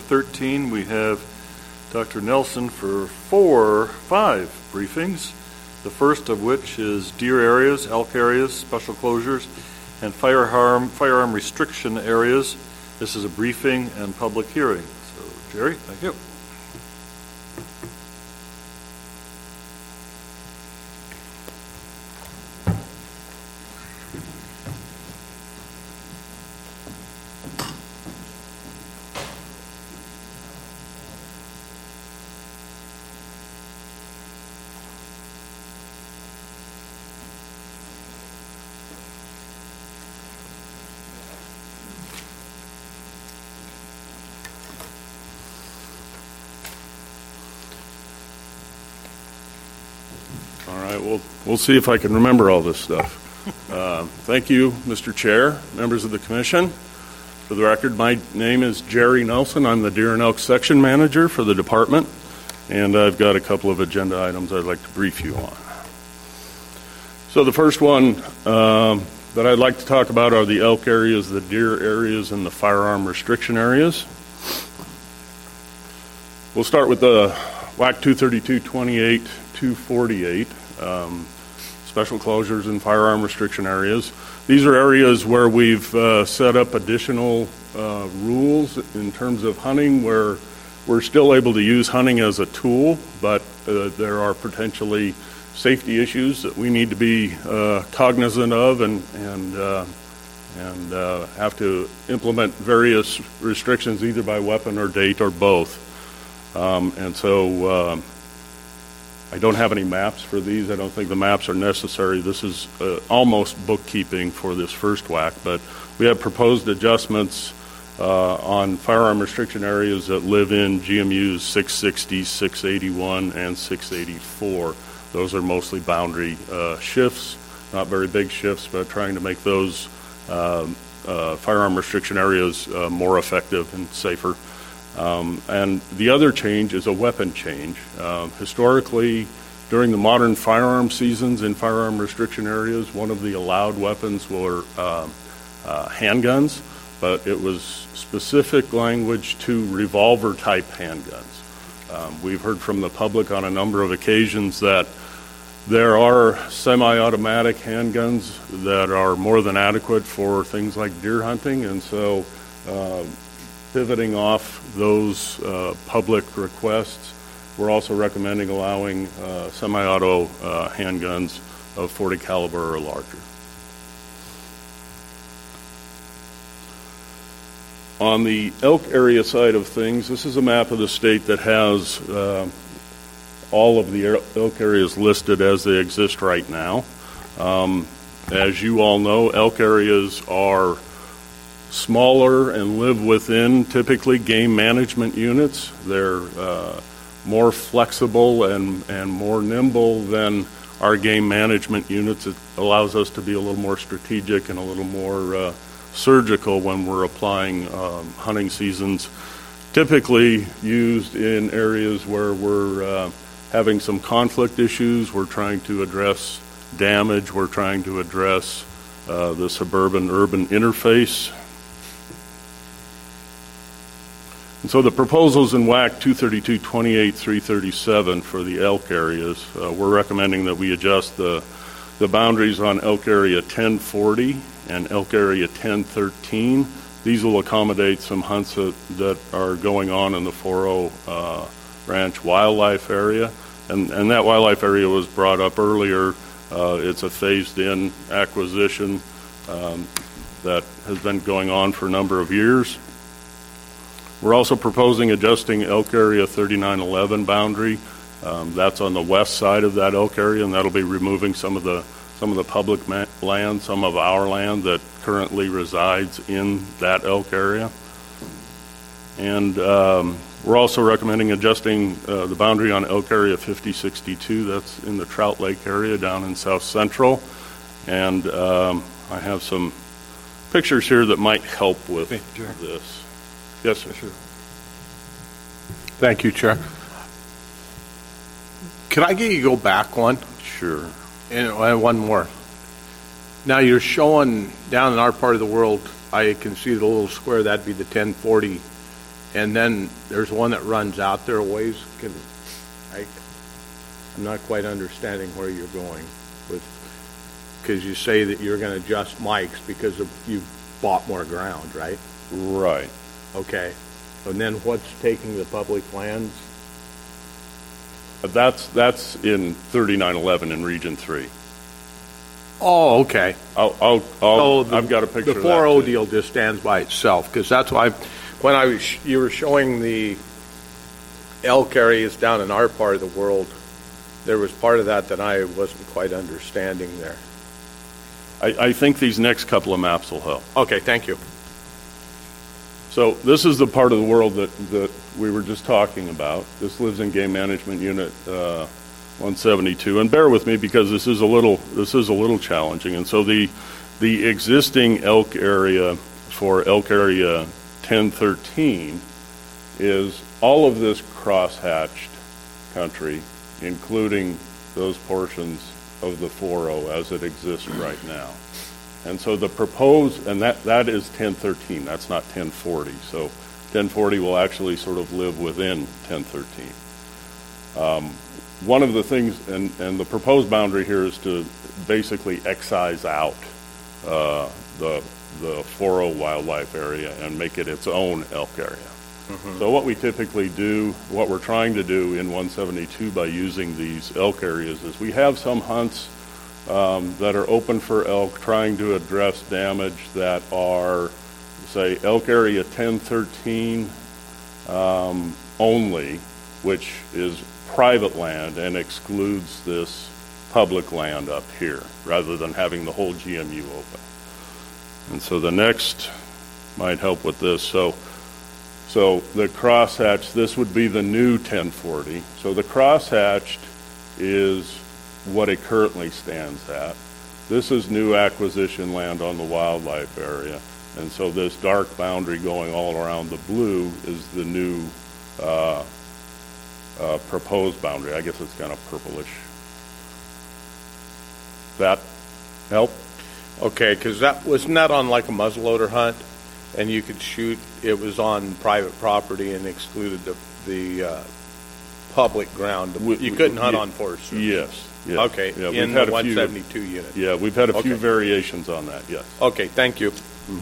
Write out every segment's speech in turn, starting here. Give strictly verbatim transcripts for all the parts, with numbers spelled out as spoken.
thirteen, we have Doctor Nelson for four, five briefings, the first of which is deer areas, elk areas, special closures, and firearm, firearm restriction areas. This is a briefing and public hearing. So, Jerry, thank you. We'll, we'll see if I can remember all this stuff. Uh, thank you, Mister Chair, members of the Commission. For the record, my name is Jerry Nelson. I'm the Deer and Elk Section Manager for the Department, and I've got a couple of agenda items I'd like to brief you on. So the first one um, that I'd like to talk about are the elk areas, the deer areas, and the firearm restriction areas. We'll start with the W A C two thirty-two twenty-eight two forty-eight. Um, special closures and firearm restriction areas. These are areas where we've uh, set up additional uh, rules in terms of hunting where we're still able to use hunting as a tool, but uh, there are potentially safety issues that we need to be uh, cognizant of and and uh, and uh, have to implement various restrictions either by weapon or date or both. Um, and so uh, I don't have any maps for these. I don't think the maps are necessary. This is uh, almost bookkeeping for this first W A C, but we have proposed adjustments uh, on firearm restriction areas that live in G M Us six sixty, six eighty-one, and six eighty-four. Those are mostly boundary uh, shifts, not very big shifts, but trying to make those uh, uh, firearm restriction areas uh, more effective and safer. Um, and the other change is a weapon change. Uh, historically, during the modern firearm seasons in firearm restriction areas, one of the allowed weapons were uh, uh, handguns, but it was specific language to revolver-type handguns. Um, we've heard from the public on a number of occasions that there are semi-automatic handguns that are more than adequate for things like deer hunting, and so uh, pivoting off those uh, public requests, we're also recommending allowing uh, semi-auto uh, handguns of forty caliber or larger. On the elk area side of things, this is a map of the state that has uh, all of the elk areas listed as they exist right now. Um, as you all know, elk areas are smaller and live within typically game management units. They're uh, more flexible and, and more nimble than our game management units. It allows us to be a little more strategic and a little more uh, surgical when we're applying um, hunting seasons, typically used in areas where we're uh, having some conflict issues. We're trying to address damage. We're trying to address uh, the suburban-urban interface. And so the proposals in W A C two thirty-two twenty-eight three thirty-seven for the elk areas, uh, we're recommending that we adjust the, the boundaries on elk area ten forty and elk area ten thirteen. These will accommodate some hunts that, that are going on in the four oh uh, Ranch wildlife area. And, and that wildlife area was brought up earlier. Uh, it's a phased-in acquisition um, that has been going on for a number of years. We're also proposing adjusting elk area thirty-nine eleven boundary. Um, that's on the west side of that elk area, and that'll be removing some of the some of the public ma- land, some of our land that currently resides in that elk area. And um, we're also recommending adjusting uh, the boundary on elk area fifty sixty-two. That's in the Trout Lake area down in South Central. And um, I have some pictures here that might help with hey, this. Yes, sir. Sure. Thank you, Chair. Can I get you to go back one? Sure. And one more. Now you're showing down in our part of the world, I can see the little square, that'd be the ten forty and then there's one that runs out there a ways. Can, I, I'm not quite understanding where you're going with, because you say that you're going to adjust Mike's because of, you bought more ground, right? Right. Okay. And then what's taking the public lands? That's that's in thirty-nine eleven in Region three. Oh, okay. I'll, I'll, I'll Oh, the, I've got a picture the of that. four oh too. deal just stands by itself, because that's why when I was, you were showing the elk areas down in our part of the world, there was part of that that I wasn't quite understanding there. I, I think these next couple of maps will help. Okay, thank you. So this is the part of the world that, that we were just talking about. This lives in Game Management Unit uh, one seventy-two, and bear with me because this is a little this is a little challenging. And so the the existing elk area for elk area ten thirteen is all of this crosshatched country, including those portions of the four oh as it exists right now. And so the proposed, and that, that is ten thirteen, that's not ten forty. So ten forty will actually sort of live within ten thirteen. Um, one of the things, and, and the proposed boundary here is to basically excise out uh, the the four oh wildlife area and make it its own elk area. Mm-hmm. So what we typically do, what we're trying to do in one seventy-two by using these elk areas is we have some hunts um, that are open for elk trying to address damage that are, say, elk area ten thirteen um, only, which is private land and excludes this public land up here, rather than having the whole G M U open. And so the next might help with this. So, so the crosshatch, this would be the new ten forty. So the crosshatched is what it currently stands at. This is new acquisition land on the wildlife area. And so this dark boundary going all around the blue is the new uh, uh, proposed boundary. I guess it's kind of purplish. That help? Okay, because that wasn't that on like a muzzleloader hunt, and you could shoot. It was on private property and excluded the the uh, public ground. We- You couldn't hunt yeah, on Forest Service. Yes. yes. Okay, Yeah, in we've had the a few- one seventy-two unit. Yeah, we've had a few Okay. variations on that, yes. Okay, thank you.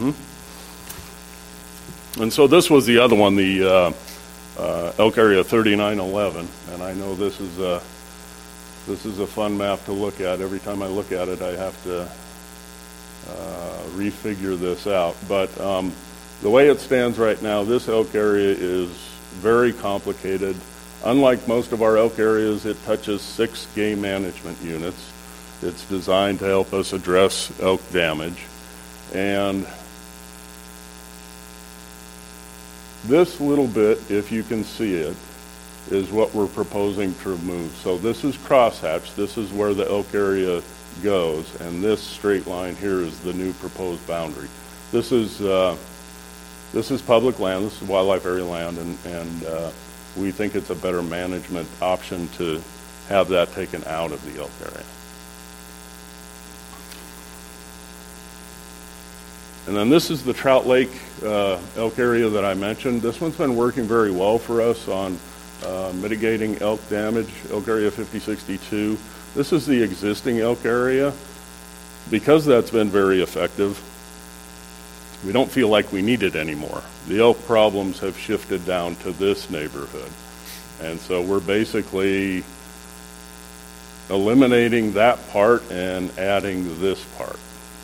And so this was the other one, the uh, uh, elk area thirty-nine eleven, and I know this is a, this is a fun map to look at. Every time I look at it, I have to uh, refigure this out. But um, the way it stands right now, this elk area is very complicated. Unlike most of our elk areas, it touches six game management units. It's designed to help us address elk damage. And this little bit, if you can see it, is what we're proposing to remove. So this is crosshatch. This is where the elk area goes, and this straight line here is the new proposed boundary. This is uh, this is public land. This is wildlife area land, and and uh, we think it's a better management option to have that taken out of the elk area. And then this is the Trout Lake uh, elk area that I mentioned. This one's been working very well for us on uh, mitigating elk damage, elk area fifty sixty-two. This is the existing elk area. Because that's been very effective, we don't feel like we need it anymore. The elk problems have shifted down to this neighborhood. And so we're basically eliminating that part and adding this part.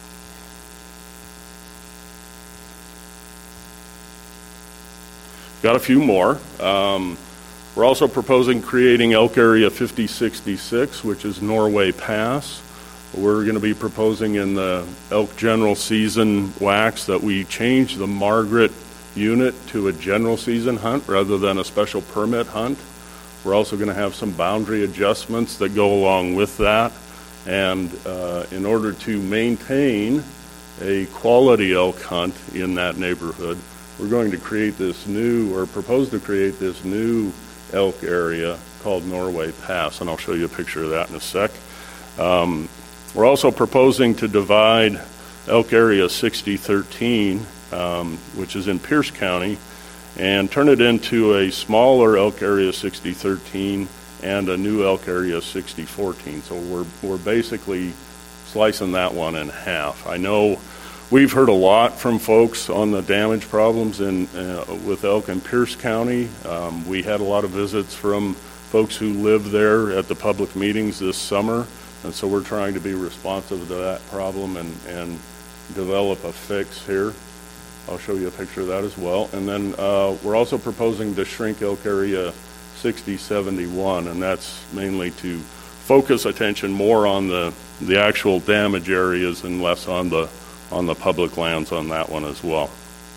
Got a few more. Um, we're also proposing creating elk area fifty sixty-six, which is Norway Pass. We're going to be proposing in the elk general season wax that we change the Margaret unit to a general season hunt rather than a special permit hunt. We're also going to have some boundary adjustments that go along with that. And uh, in order to maintain a quality elk hunt in that neighborhood, we're going to create this new, or propose to create this new elk area called Norway Pass, and I'll show you a picture of that in a sec. Um, we're also proposing to divide elk area sixty thirteen, um, which is in Pierce County, and turn it into a smaller Elk Area sixty thirteen and a new Elk Area sixty fourteen. So we're we're basically slicing that one in half. I know we've heard a lot from folks on the damage problems in uh, with elk in Pierce County. Um, we had a lot of visits from folks who live there at the public meetings this summer, and so we're trying to be responsive to that problem and, and develop a fix here. I'll show you a picture of that as well. And then uh, we're also proposing to shrink Elk Area sixty seventy-one, and that's mainly to focus attention more on the, the actual damage areas and less on the on the public lands on that one as well.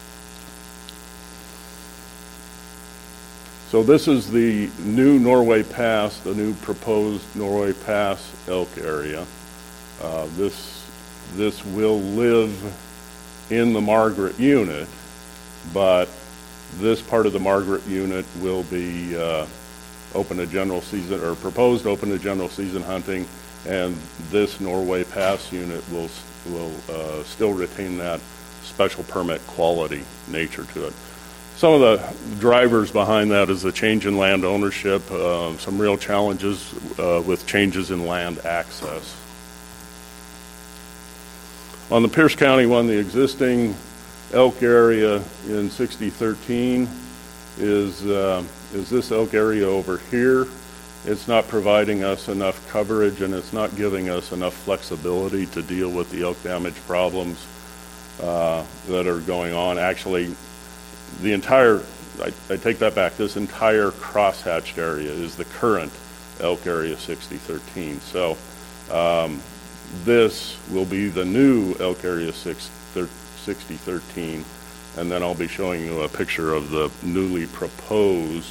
So this is the new Norway Pass, the new proposed Norway Pass elk area. Uh, this this will live in the Margaret unit, but this part of the Margaret unit will be uh, open to general season, or proposed open to general season hunting, and this Norway Pass unit will will uh, still retain that special permit quality nature to it. Some of the drivers behind that is the change in land ownership, uh, some real challenges uh, with changes in land access. On the Pierce County one, the existing elk area in sixty thirteen is uh, is this elk area over here. It's not providing us enough coverage, and it's not giving us enough flexibility to deal with the elk damage problems uh, that are going on. Actually, the entire, I, I take that back, this entire crosshatched area is the current elk area sixty thirteen. So um, this will be the new elk area sixty thirteen, and then I'll be showing you a picture of the newly proposed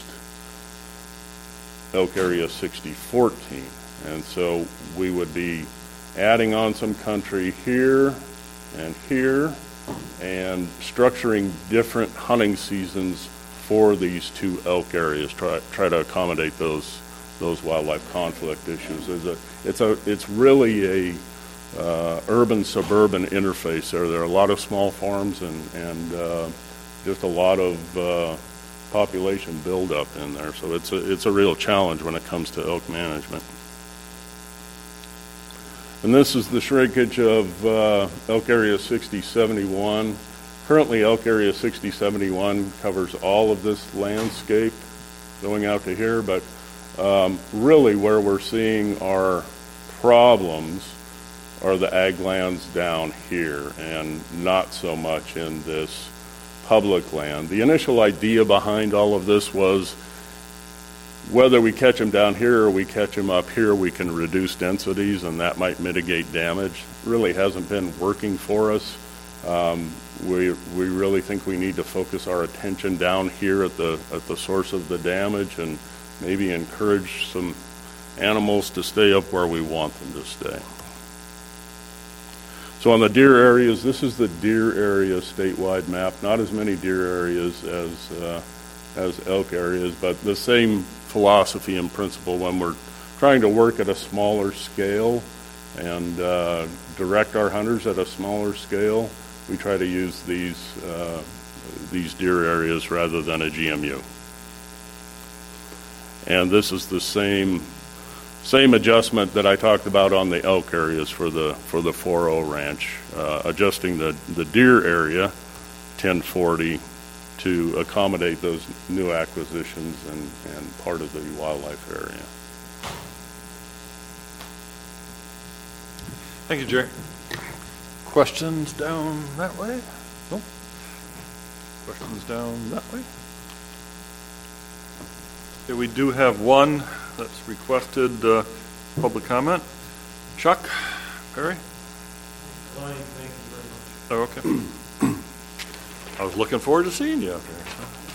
elk area sixty fourteen. And so we would be adding on some country here and here and structuring different hunting seasons for these two elk areas, try try to accommodate those those wildlife conflict issues. It's a it's a it's really a uh, urban suburban interface there. There are a lot of small farms and and uh, just a lot of uh, population buildup in there. So it's a it's a real challenge when it comes to elk management. And this is the shrinkage of uh, elk area sixty seventy-one. Currently, elk area sixty seventy-one covers all of this landscape going out to here, but um, really where we're seeing our problems are the ag lands down here and not so much in this public land. The initial idea behind all of this was whether we catch them down here or we catch them up here, we can reduce densities, and that might mitigate damage. Really hasn't been working for us. Um, we we really think we need to focus our attention down here at the at the source of the damage, and maybe encourage some animals to stay up where we want them to stay. So on the deer areas, this is the deer area statewide map. Not as many deer areas as uh, as elk areas, but the same philosophy and principle when we're trying to work at a smaller scale and uh, direct our hunters at a smaller scale. We try to use these uh, these deer areas rather than a G M U. And this is the same same adjustment that I talked about on the elk areas for the for the four oh ranch, uh, adjusting the the deer area ten forty to accommodate those new acquisitions and, and part of the wildlife area. Thank you, Jerry. Questions down that way? No? Questions down that way? Okay, we do have one that's requested uh, public comment. Chuck, Barry? Fine, thank you very much. Oh, okay. I was looking forward to seeing you out there. So.